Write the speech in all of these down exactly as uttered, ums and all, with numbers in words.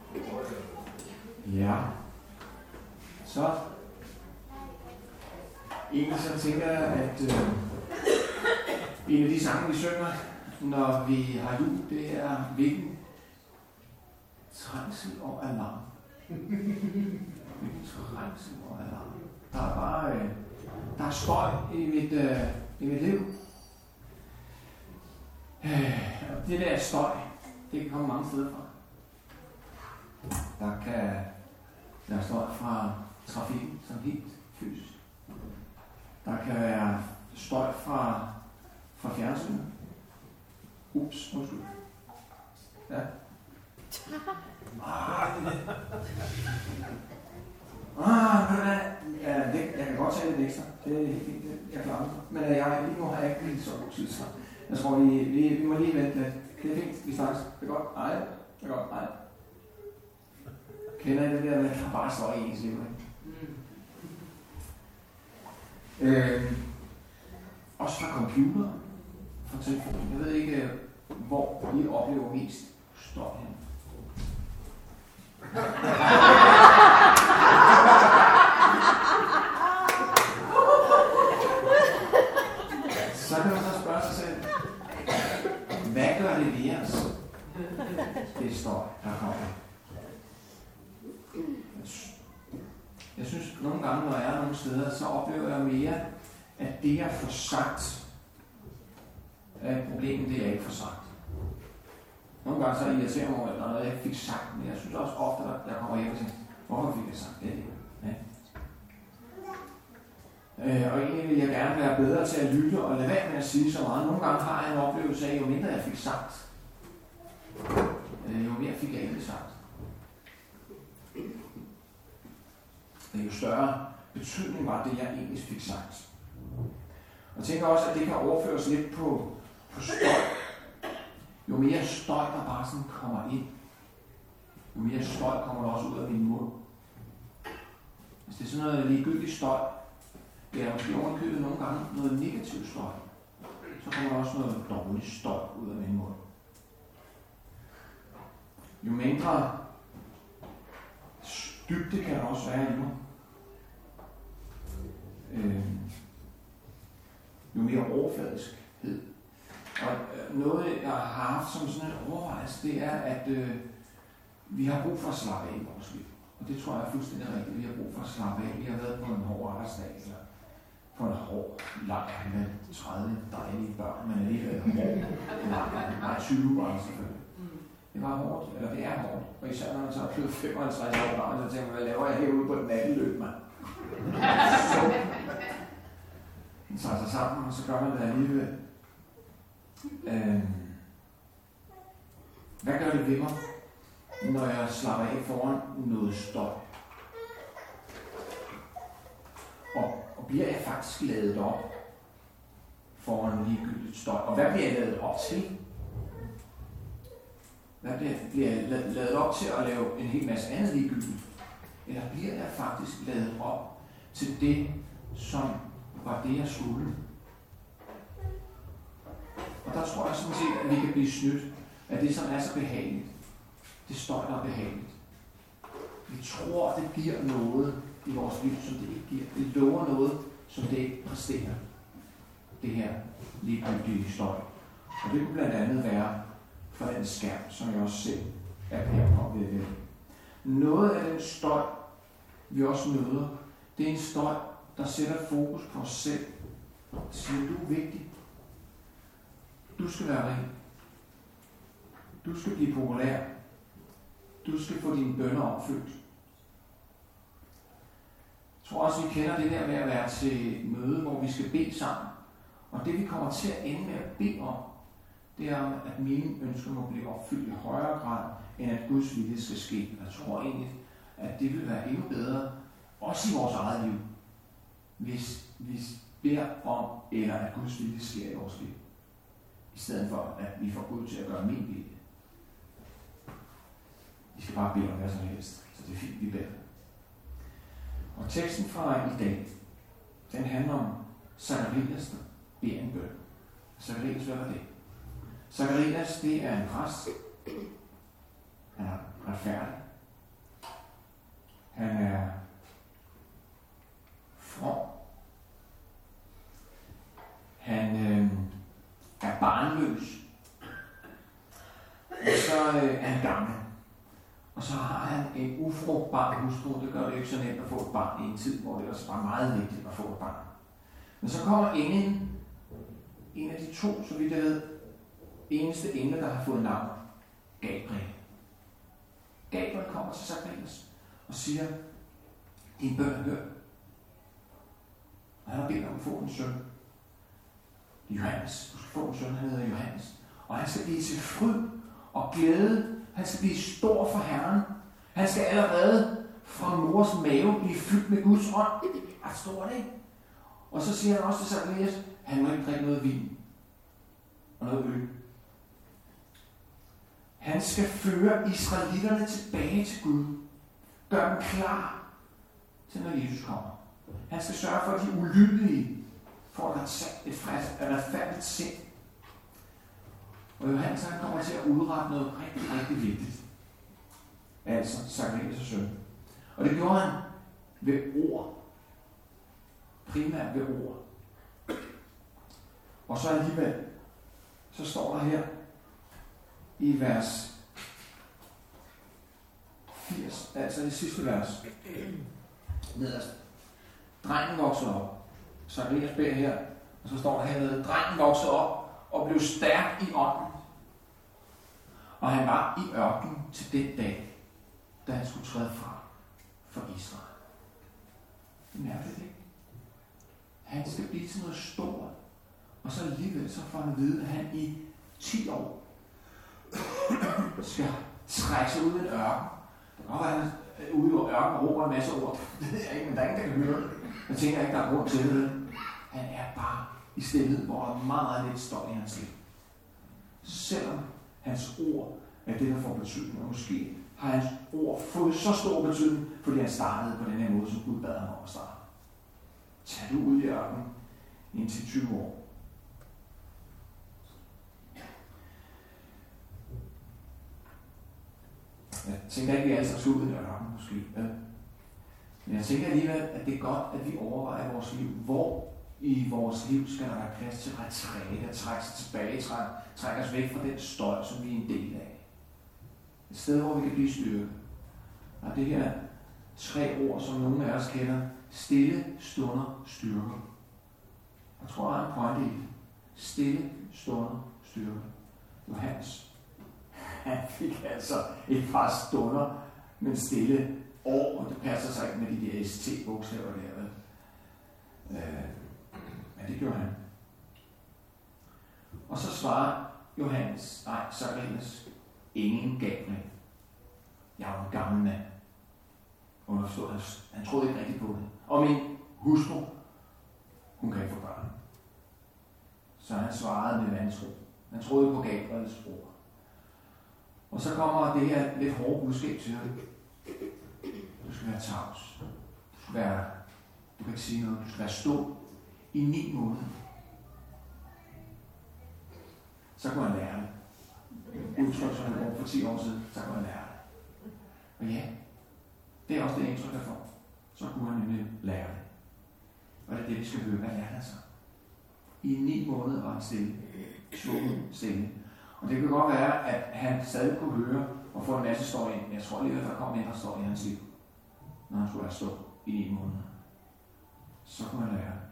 Ja. Så. Egentlig så tænker jeg, at øh, en af de sange, vi synger, når vi har jul, det er hvilken trængsel og alarm. Hvilken trængsel og alarm. Der er bare øh, der er støj i mit, øh, i mit liv. Øh, det der støj, det kan komme mange steder fra. Der kan være støj fra trafikken, som helt fysisk. Der kan være støj fra, fra fjernsynet. Ups, undskyld. Ja. Ah, ah, ved du hvad? Ja, det, jeg kan godt tage lidt ekstra. Det er helt fint, jeg klarer det. Men jeg, lige nu har jeg ikke lige så god tid. Jeg tror, vi, vi, vi må lige vente lidt. Det er fint, vi snakkes. Det er godt. Nej, det er godt. Nej. Kender I det der med, at der bare står i ens liv? Øh, også fra computer, fra telefonen. Jeg ved ikke, hvor I oplever mest støj hen. Så kan man så spørge sig selv, hvad gør det ved os? Det støj, der kommer. Jeg synes, nogle gange, når jeg er nogle steder, så oplever jeg mere, at det, jeg får sagt, er problemet, det jeg ikke får sagt. Nogle gange så irriterer jeg mig over, at der er noget, jeg ikke fik sagt, men jeg synes også ofte, at jeg kommer hjem og tænker, hvorfor fik jeg sagt det? Ja. Øh, og egentlig vil jeg gerne være bedre til at lytte og lade være med at sige så meget. Nogle gange har jeg en oplevelse af, jo mindre jeg fik sagt, øh, jo mere fik jeg ikke sagt. Jo større betydning var det, jeg egentlig fik sagt. Og jeg tænker også, at det kan overføres lidt på, på støj. Jo mere støj, der bare sådan kommer ind, jo mere støj kommer der også ud af min mund. Hvis det er sådan noget ligegyldigt støj, eller måske ovenkøbet nogle gange noget negativt støj, så kommer der også noget dårligt støj ud af min mund. Jo mindre dybde kan der også være i mig. Øh, jo mere overfladiskhed. Og noget, jeg har haft som sådan en overvejelse, det er, at øh, vi har brug for at slappe af i vores liv. Og det tror jeg er fuldstændig rigtigt. Vi har brug for at slappe af. Vi har været på en hård arbejdsdag, eller på en hård lejr med tredive dejlige børn, men alligevel hård lejr. Nej, tyve børn selvfølgelig. Det var hårdt, eller det er hårdt. Og især når man så er blevet femoghalvtreds år gammel, så tænker man, hvad laver jeg herude på et natteløb, mand? Så man tager sig sammen, og så gør man det alligevel. Øhm. Hvad gør det ved mig, når jeg slapper af foran noget støj? Og, og bliver jeg faktisk ladet op foran ligegyldigt støj? Og hvad bliver jeg ladet op til? Hvad bliver, bliver jeg ladet op til at lave en hel masse andet ligegyldigt? Eller bliver jeg faktisk ladet op til det, som var det, jeg skulle? Og der tror jeg sådan set, at vi kan blive snydt af det, som er så behageligt. Det støj, der er behageligt. Vi tror, det giver noget i vores liv, som det ikke giver. Det lover noget, som det ikke præsterer. Det her ligegyldige støj. Og det kunne blandt andet være for den skærm, som jeg også selv er her på ved. Noget af den støj, vi også møder, det er en støj, der sætter fokus på os selv. Siger, du er vigtig. Du skal være rig. Du skal blive populær. Du skal få dine bønner opfyldt. Jeg tror også, vi kender det der med at være til møde, hvor vi skal bede sammen. Og det vi kommer til at ende med at bede om, det er, at mine ønsker må blive opfyldt i højere grad, end at Guds vilje skal ske. Jeg tror egentlig, at det vil være endnu bedre, også i vores eget liv, hvis vi beder om, eller at Guds vilje sker i vores liv. I stedet for, at vi får Gud til at gøre min vilje. Vi skal bare bede om hvad som helst, så det er fint, vi beder. Og teksten fra i dag, den handler om Zakarias, der beder en bøn. Zakarias, hvad var det? Zakarias, det er en præst. Han er retfærdig. øh, er han gammel. Og så har han en ufrugtbar hustru. Det gør det ikke så nemt at få et barn i en tid, hvor det også var meget vigtigt at få et barn. Men så kommer ingen, en af de to, så vidt jeg ved, eneste engle, der har fået navn, Gabriel. Gabriel kommer til Zacharias og siger, din bøn er hørt. Og han har bedt om at få en søn. Johannes. Du skal få en søn, han hedder Johannes. Og han skal blive til fryd og glæde. Han skal blive stor for Herren. Han skal allerede fra mors mave blive fyldt med Guds ånd. Ret stort, ikke? Og så siger han også til Zacharias, han må ikke drikke noget vin og noget øl. Han skal føre israelitterne tilbage til Gud. Gør dem klar til, når Jesus kommer. Han skal sørge for, at de ulydige får et retfærdigt sind. Og Johannes han kommer til at udrette noget rigtig, rigtig vigtigt. Altså Zacharias' søn. Og det gjorde han ved ord. Primært ved ord. Og så alligevel, så står der her i vers firs, altså det sidste vers, nederst. Drengen voksede op. Zacharias beder her, og så står der hernede, drengen voksede op og blev stærk i ånden. Og han var i ørkenen til den dag, da han skulle træde fra for Israel. Det er mærkeligt, ikke? Han skal blive til noget stort, og så alligevel så får han at vide, at han i ti år skal trække sig ud i en ørken. Det kan godt være, at han er ude i ørken og råber en masse ord. Det ved jeg ikke, men der er ingen, der kan høre det. Jeg tænker ikke, der er grund til det. Han er bare i stillet, hvor der er meget lidt støj i hans liv. Selvom hans ord er det, der får betydning, og måske har hans ord fået så stor betydning, fordi han startede på den her måde, som Gud bad ham om at starte. Tag du ud i ørkenen indtil tyve år. Jeg tænker ikke, at vi alle sammen skal ud i ørkenen, måske. Ja. Men jeg tænker alligevel, at det er godt, at vi overvejer vores liv. Hvor i vores liv skal der være plads til retræte, at trække sig tilbage, trække, trække os væk fra den støj, som vi er en del af. Et sted, hvor vi kan blive styrket. Og det her tre ord, som nogle af os kender, stille stunder styrker. Jeg tror, der er en pointe i det. Stille stunder styrker. Johannes, han fik altså et par stunder, men stille år, og det passer sig ikke med de der S T-bogstaver der. Øh, men det gjorde han. Og så svarer Johannes, nej, Zacharias, ingen Gabriel. Jeg er en gammel mand. Underforstået, han, han troede ikke rigtigt på det. Og min hustru, hun kan ikke få børn. Så han svarede med vantro. Han troede på Gabriels ord. Og så kommer det her lidt hårde budskab til dig. Du skal være tavs. Du skal være, du kan ikke sige noget, du skal være stum i ni måneder. Så kunne han lære det. Udtryk, som han brugte for ti år siden, så kunne han lære det. Og ja, det er også det indtryk, der får. Så kunne han nemlig lære det. Og det er det, vi skal høre. Hvad lærte han så? I ni måneder var han stille. Svungen stille. Og det kan godt være, at han stadig kunne høre og få en masse støj ind. Men jeg tror alligevel, at der kom mindre støj i hans liv, når han skulle være stå i ni måneder. Så kunne han lære.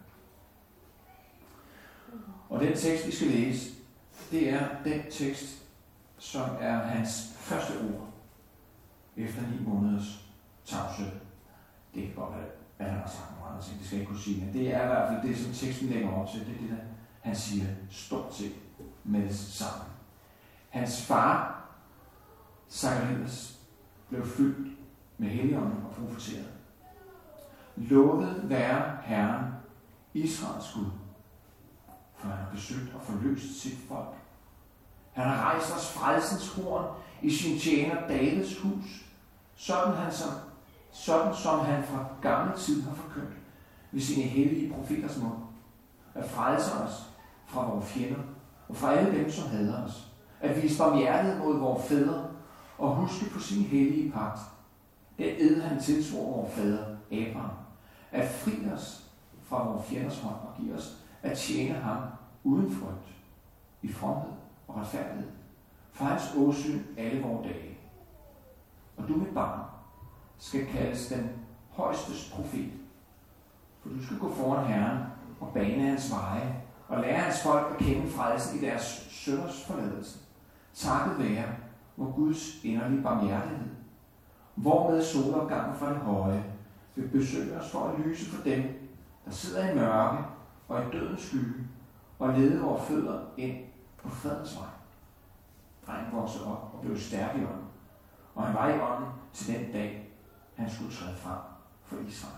Og den tekst, vi skal læse, det er den tekst, som er hans første ord efter ni måneders tavshed. Det kan godt være, at han har sagt nogle andre ting, det skal jeg ikke kunne sige, men det er i hvert fald det, som teksten lægger op til. Det er det, der han siger stort set med det samme. Hans far, Zacharias, blev fyldt med Helligånden og profeteret. Lovet være Herren, Israels Gud, for han har besøgt og forløst sit folk. Han har rejst os frelsens horn i sin tjener Davids hus, sådan, han som, sådan som han fra gammel tid har forkyndt ved sine hellige profeters mund, at frelse os fra vores fjender og fra alle dem, som hader os, at vise barmhjertighed mod vores fædre og huske på sin hellige pagt. Det ed han tilsvor vores fader Abraham, at fri os fra vores fjenders hånd og give os at tjene ham uden frygt, i fromhed og retfærdighed, for hans åsyn alle vore dage. Og du, mit barn, skal kaldes den højstes profet. For du skal gå foran Herren og bane hans veje, og lære hans folk at kende frelsen i deres synders forladelse. Takket være vor Guds inderlige barmhjertighed, hvormed solopgangen fra det høje vil besøge os for at lyse for dem, der sidder i mørke og i dødens skygge, og lede vores fødder ind på fredens vej. Drengen voksede op og blev stærk i ånden, og han var i ånden til den dag, han skulle træde frem for Israel.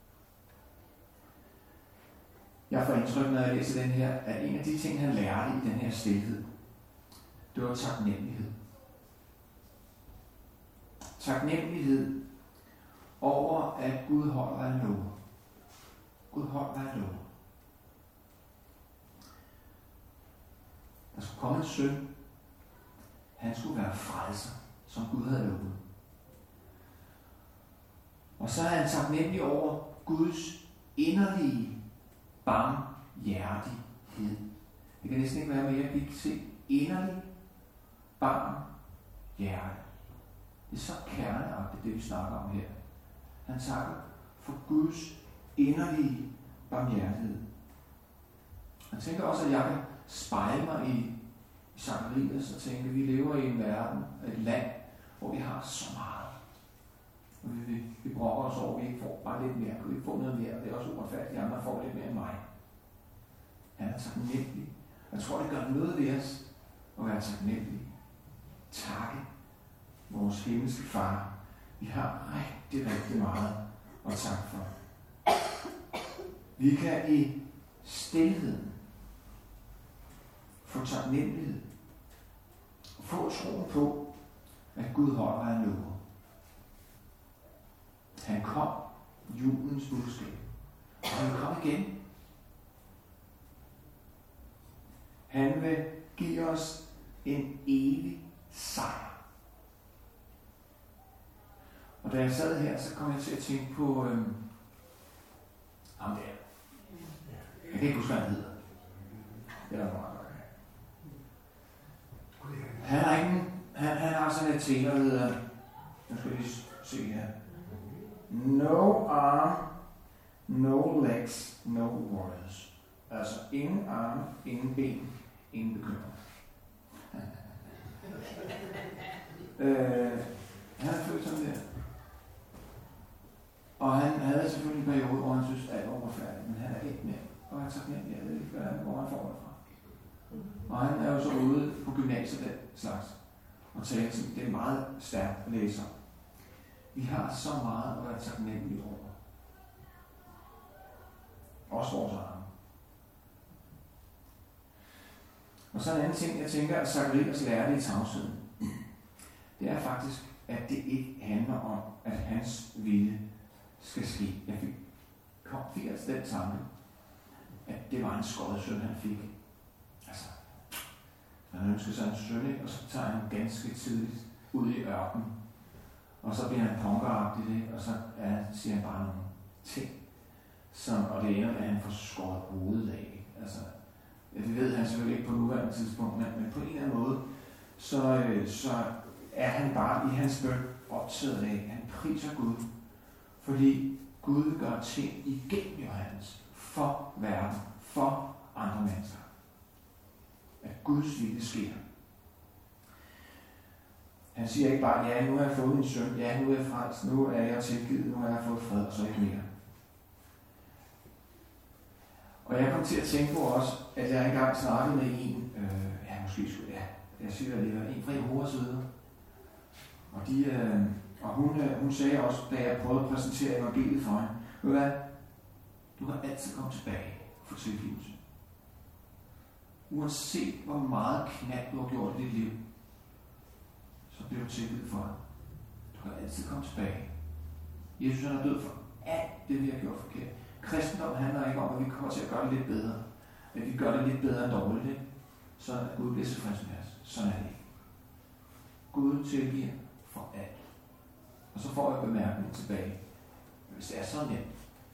Jeg får indtryk, når jeg læser den her, at en af de ting, han lærte i den her stilhed, det var taknemmelighed. Taknemmelighed over, at Gud holder, hvad han lover. Gud holder, hvad han lover. Der skulle komme en søn. Han skulle være frelser, som Gud havde lovet. Og så er han taknemmelig over Guds inderlige barmhjertighed. Det kan næsten ikke være mere vigtigt. Se, inderlig barmhjertighed. Det er så kerneagtigt, det vi snakker om her. Han takker for Guds inderlige barmhjertighed. Jeg tænker også, at jeg kan spejle mig i Zacharias og tænke, at vi lever i en verden, et land, hvor vi har så meget. Og vi, vi, vi brokker os over, at vi ikke får bare lidt mere. Kan vi ikke få noget mere? Det er også uretfærdigt, at andre får lidt mere end mig. Han er taknemmelig. Jeg tror, det gør noget ved os at være taknemmelig. Takke vores himmelske far. Vi har rigtig, rigtig meget at takke for. Vi kan i stilheden få taknemmelighed og få troen på, at Gud holder, hvad han lover. Han kom, julens budskab, og han vil komme igen. Han vil give os en evig sejr. Og da jeg sad her, så kom jeg til at tænke på øhm, ham der. Jeg kan ikke huske, hvad han hedder. Det er der meget. Han har, ikke, han, han har sådan et tema, der hedder, nu skal vi lige se her. No arm, no legs, no worries. Altså ingen arme, ingen ben, ingen bekymring. øh, han har følt sådan der. Og han havde selvfølgelig en periode, hvor han synes, at alt var uretfærdigt, men han er ikke mere. Og han tager mere, jeg ved ikke, hvor han får det fra. Og han er jo så ude på gymnasiet den slags, og taler sådan, det er meget stærkt at læse om. Vi har så meget at være taknemmelige over. Også vores arme. Og så en anden ting, jeg tænker, at Zacharias lærte i tavsheden, det er faktisk, at det ikke handler om, at hans vilje skal ske. Jeg fik, kom, fik altså den tanke, at det var en skåret søn, han fik. Altså, han ønsker sig en søn, og så tager han ganske tidligt ud i ørkenen. Og så bliver han punkeragtig det, og så ja, siger han bare nogle ting. Som, og det ender med, at han får skåret hovedet af. Altså, det ved han selvfølgelig ikke på nuværende tidspunkt, men, men på en eller anden måde, så, øh, så er han bare i hans bøn optaget af, han priser Gud. Fordi Gud vil gøre ting igennem Johannes, for verden, for andre mennesker. At Guds vilje sker. Han siger ikke bare, ja, nu har jeg fået min søn, ja, nu er jeg frelst, nu er jeg tilgivet, nu har jeg fået fred, og så ikke mere. Og jeg kom til at tænke på også, at jeg engang snakkede med en, øh, ja, måske skulle jeg, jeg siger det lige, en fra Jehovas vidner. Og, de, øh, og hun, øh, hun sagde også, da jeg prøvede at præsentere evangeliet for hende, ved du hvad, du kan altid komme tilbage for tilgivelse. Uanset hvor meget knald du har gjort i dit liv, så bliver du tilgivet for det. Du kan altid komme tilbage. Jesus er død for alt det, vi har gjort forkert. Kristendom handler ikke om, at vi kommer til at gøre det lidt bedre. At vi gør det lidt bedre end dårligt, ikke? Så at Gud bliver tilfreds med os. Sådan er det ikke. Gud tilgiver for alt. Og så får jeg bemærkning tilbage. Hvis det er så nemt,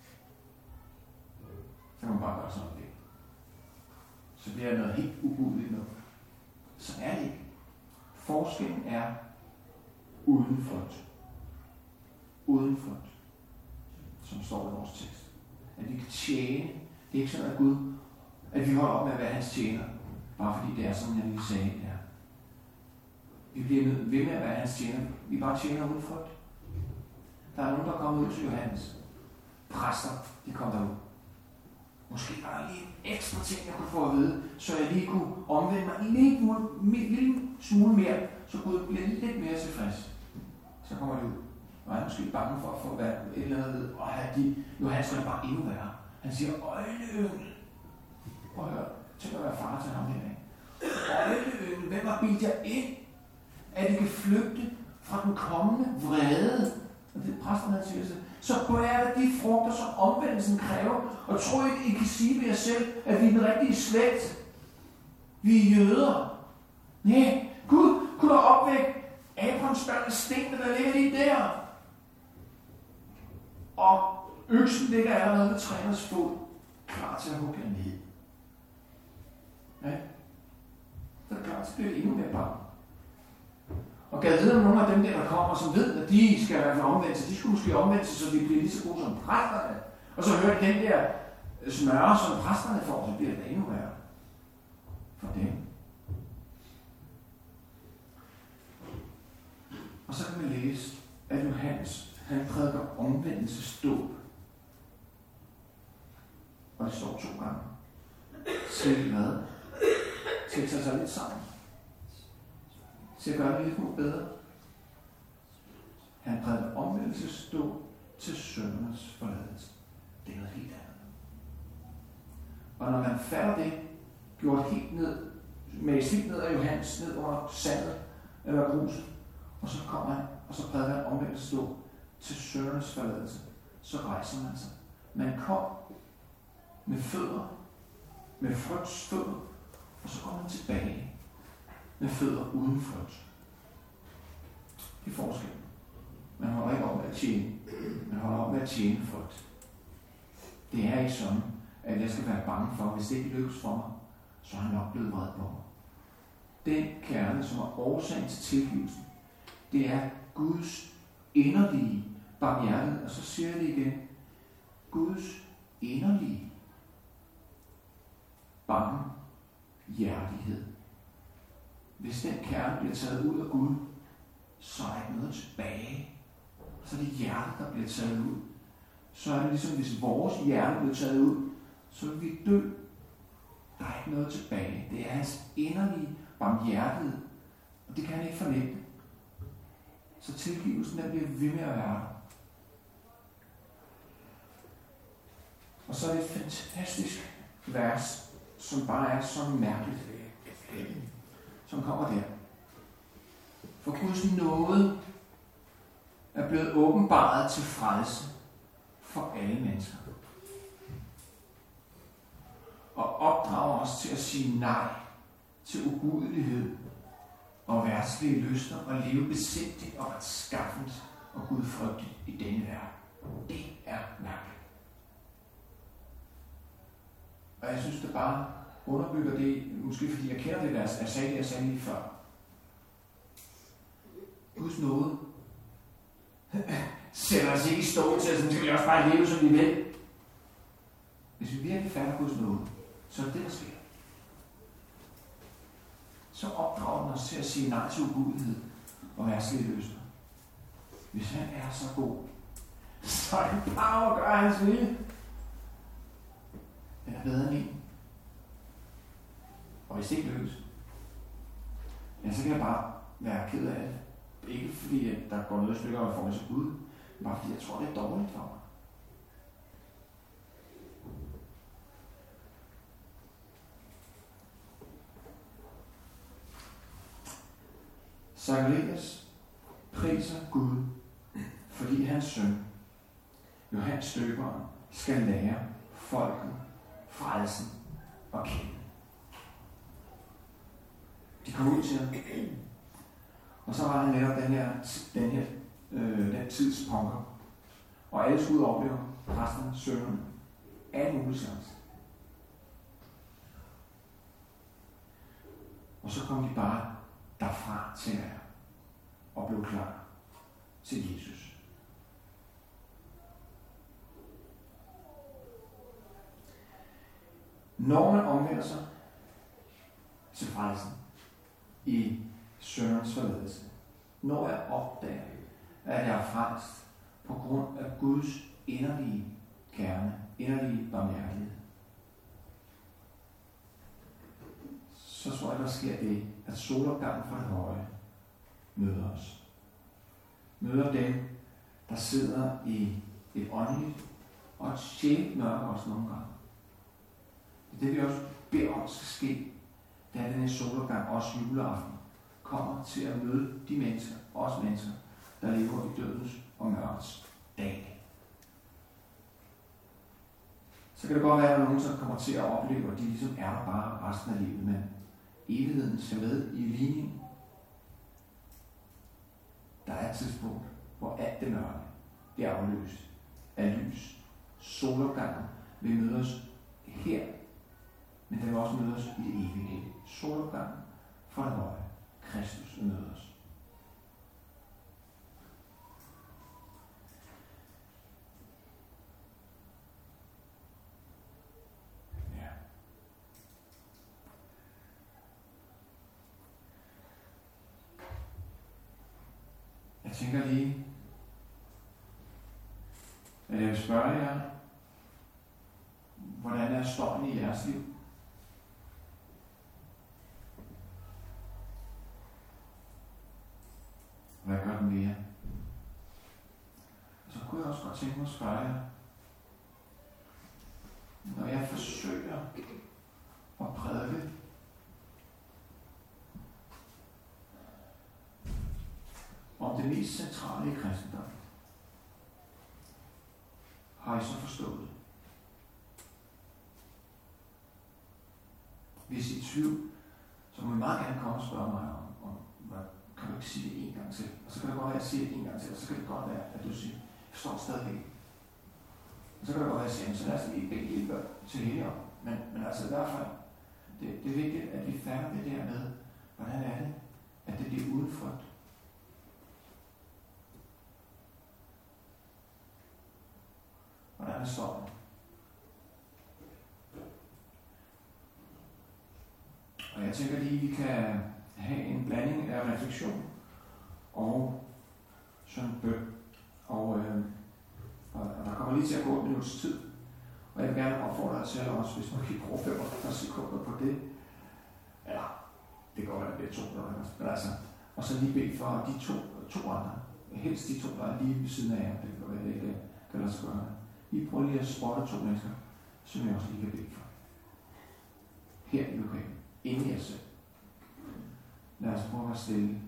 så kan man bare gøre sådan det. Så bliver det noget helt ugudeligt noget. Så er det ikke. Forskellen er uden frygt. Uden frygt. Som står i vores tekst. At vi kan tjene. Det er ikke sådan, at Gud, at vi holder op med at være hans tjener. Bare fordi det er, som jeg lige sagde her. Vi bliver ved med at være hans tjener. Vi bare tjener uden frygt. Der er nogen, der er kommet ud til Johannes. Præster, de kom derud. Måske var der lige en ekstra ting, jeg kunne få at vide, så jeg lige kunne omvende mig en lille, lille smule mere, så Gud bliver lidt mere tilfreds. Så kommer de ud. Og jeg er måske bange for at få et eller andet, og have de, Johannes er bare endnu værre. Han siger, øjneyngel. Prøv at høre, tænk at være far til ham her. Øjneyngel, hvem har bildt jer ind, at I kan flygte fra den kommende vrede? Og det er præsterne, han siger sig. Så bærer de frugter, som omvendelsen kræver, og tror ikke, I kan sige ved jer selv, at vi er den rigtige slægt. Vi er jøder. Nej, Gud kunne da opvække Abrahams børn af stenene, der ligger lige der. Og øksen ligger allerede ved træners fod, klar til at hugge ned. Ja, så er det klart, så bliver det endnu mere bange. Og gad vide om nogle af dem der, der kommer, som ved, at de skal være for omvendelse, de skulle måske omvende sig, så de bliver lige så gode som præsterne. Og så hører de den der smøre, som præsterne får, så bliver det endnu værre for dem. Og så kan man læse, at Johannes, han prædiker omvendelsesdåb. Og det står to gange. Til hvad? Til at tage sig lidt sammen. Til at gøre det lidt smule bedre. Han prædiker omvendelsesdåb til syndernes forladelse. Det er noget helt andet. Og når man fatter det, gjort helt ned, med helt ned af Johannes, ned under sandet eller gruset, og så kommer han, og så prædiker han omvendelsesdåb til syndernes forladelse, så rejser man sig. Man kom med fødder, med frygts fødder, og så går man tilbage med fødder uden frygt. Det er forskellen. Man holder ikke op med at tjene. Man holder op med at tjene frygt. Det er ikke sådan, at jeg skal være bange for, hvis det ikke lykkes for mig, så er han nok blevet vred på mig. Den kærlighed, som er årsagen til tilgivelsen, det er Guds inderlige barmhjertighed. Og så siger jeg det igen. Guds inderlige barmhjertighed. Hvis den kerne bliver taget ud af Gud, så er der ikke noget tilbage. Så er det hjertet, der bliver taget ud. Så er det ligesom, hvis vores hjerte bliver taget ud, så vil vi dø. Der er ikke noget tilbage. Det er hans inderlige barmhjertighed. Og det kan han ikke fornægte. Så tilgivelsen, der bliver ved med at være der. Og så er det et fantastisk vers, som bare er så mærkeligt, som kommer der. For Guds nåde er blevet åbenbaret til frelse for alle mennesker. Og opdrager os til at sige nej til ugudelighed og verdslige lyster og leve besindigt og retskaffent og gudfrygtigt i denne verden. Det er mærkeligt. Og jeg synes, det bare underbygger det, måske fordi jeg kender det vers, jeg sagde det, jeg sagde lige før. Guds nåde sætter os ikke i stå til, så skal vi også bare leve, som vi vil. Hvis vi virkelig fatter Guds nåde, så er det det, der sker. Så opdrager den os til at sige nej til ugudelighed og verdslige lyster. Hvis han er så god, så er det bare at gøre hans vilje. Den er bedre end en. Og hvis det ikke lykkes, ja, så kan jeg bare være ked af det. Ikke fordi, at der går noget stykker af forhold til Gud, men bare fordi jeg tror, det er dårligt for mig. Zakarias priser Gud, fordi hans søn, Johannes Døberen, skal lære folket frelsen og kende. De kom ud til ham, og så var han netop den her, den her øh, den tids punker. Og alle skulle opleve præsterne, sønnerne, alle mulige slags. Og så kom de bare derfra tænker jeg, og blev klar til Jesus. Når man omvender sig til frelsen i syndernes forladelse, når jeg opdager, at jeg er frelst på grund af Guds inderlige kerne, inderlige barmhjertighed, så tror jeg, der sker det, at solopgangen fra det høje møder os. Møder dem, der sidder i et åndeligt og et sjældent mørke også nogle gange. Det er det, vi også beder om skal ske, da denne solopgang, også juleaften, kommer til at møde de mennesker, også mennesker, der lever i dødens og mørkets dag. Så kan det godt være, at der er nogen, som kommer til at opleve, at de ligesom er der bare resten af livet, men evigheden skal med i ligningen. Der er et tidspunkt, hvor alt det mørke bliver afløst af lys. Solopgangen vil møde os her, men den vil også møde os i det evige. Solopgangen fra det høje. Kristus vil møde os. Ja. Jeg tænker lige, at jeg vil spørge jer, hvordan er stormen i jeres liv? Hvad gør den mere? Så kunne jeg også godt tænke mig at spørge jer, når jeg forsøger at prædike om det mest centrale i kristendom, har I så forstået? Hvis I er i tvivl, så må I meget gerne komme og spørge mig om, om hvad, kan du ikke sige det en gang til? Og så kan det godt være, at jeg siger det en gang til, og så kan det godt være, at du siger, jeg forstår stadigvæk. Og så kan det godt være, at jeg siger, så lad os lige begge hjælpe til hele om. Men, men altså i hvert fald, det, det er vigtigt, at vi fatter det der med, hvordan er det, at det bliver uden frygt. Hvordan er stormen? Og jeg tænker lige, at vi kan have en blanding af refleksion og sådan bøn. Og, øh, og der kommer lige til at gå et minuts tid. Og jeg vil gerne opfordre dig til også, hvis man kan bruge femogfyrre sekunder på det. Eller, det går være, det er to minutter. Men altså, og så lige bede for de to, to andre. Helst de to, der er lige ved siden af jer. Det kan være, det ikke kan lade sig gøre. I prøver lige at spotte to mennesker, som jeg også lige kan bede for. Her i lokalen. Inde i jer selv. Lad os prøve at være stille.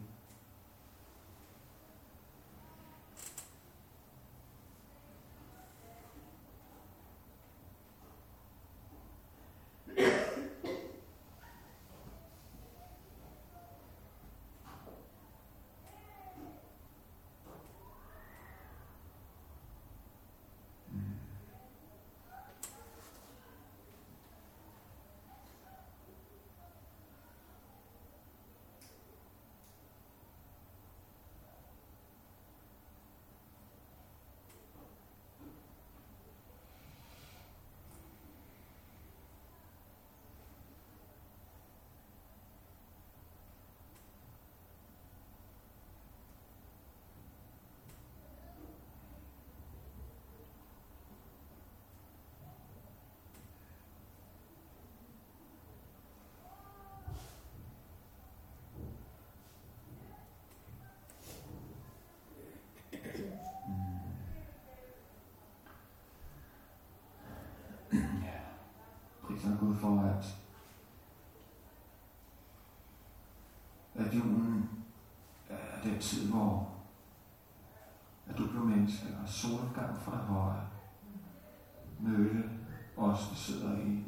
Tak Gud for, at, at julen er den tid, hvor at du blev menneske, og solopgang fra det høje mødte os, der sidder i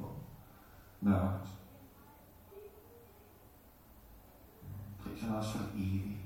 mørket. Prisen også for det evige.